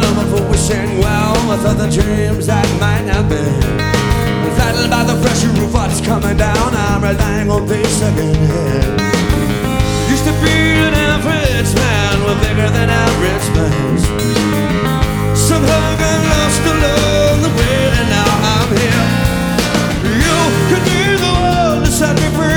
moment for wishing well with other dreams that might have been. Flattened by the fresh roof, what's coming down, I'm relying on this again.